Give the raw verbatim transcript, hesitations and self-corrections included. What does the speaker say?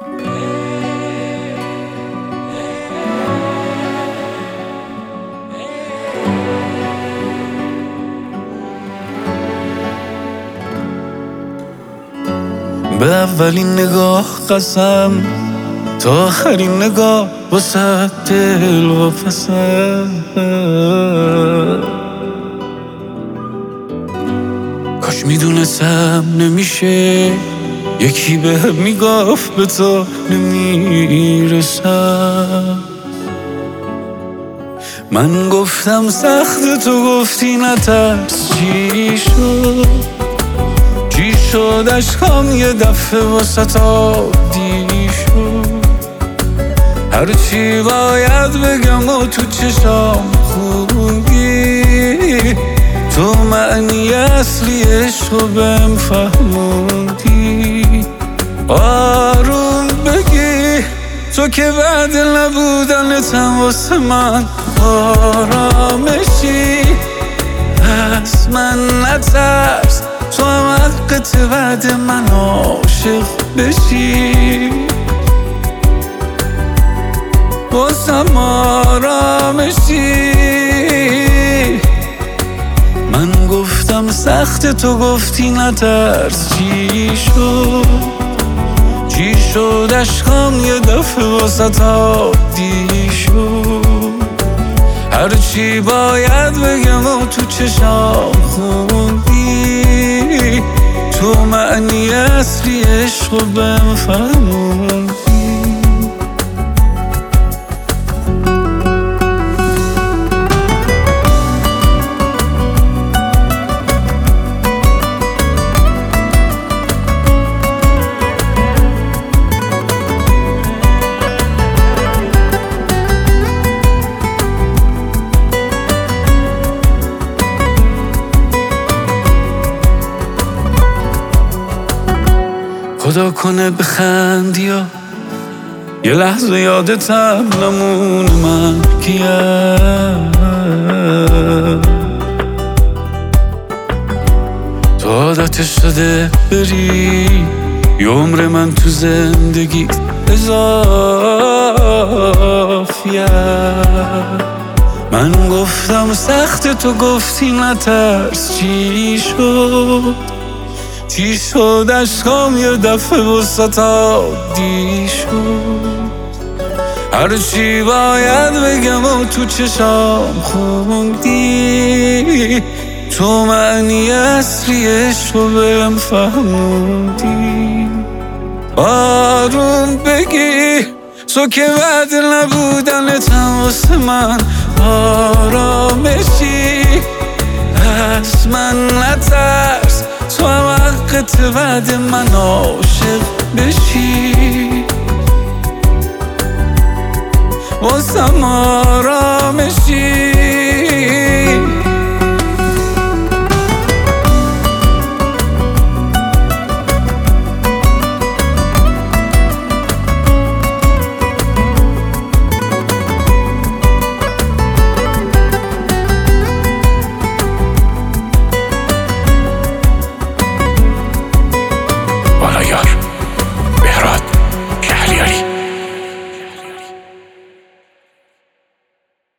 به اولین نگاه قسم تا آخرین نگاه واسه دل و پسم. کاش میدونستم نمیشه یکی به هم میگفت به تو نمیرسم. من گفتم سخت، تو گفتی نترس. چی شد چی شد عشقام یه دفعه واسه عادی شد. هرچی باید بگم و تو چشام خوندی، تو معنی اصلی عشقو بهم فهموندی. آروم بگی تو که بعد نبودنتم واسه من آرامشی. از من نترس، تو هم حقت بعد من عاشق بشی. واسم آرامشی. من گفتم سخت، تو گفتی نترس. چی شد چی شد عشقام یه دفعه واسه عادی شد. هرچی باید بگم و تو چشام خوندی، تو معنی اصلی عشقو بهم فهموندی. خدا کنه بخندی یا یه لحظه یادتم نمونه من کیم. تو عادت شده بری یه عمر من تو زندگی اضافیه. من گفتم سخت، تو گفتی نترس. چی شد چی شد عشقام یه دفعه وسط عادی شد. هرچی باید بگم و تو چشام خوندی، تو معنی اصلی عشقو بهم فهموندی. آروم بگی تو که بعد نبودنتم واسه من آرامشی. از من نترس، تو هم حقت بعد من عاشق بشی. واسم آرامشی.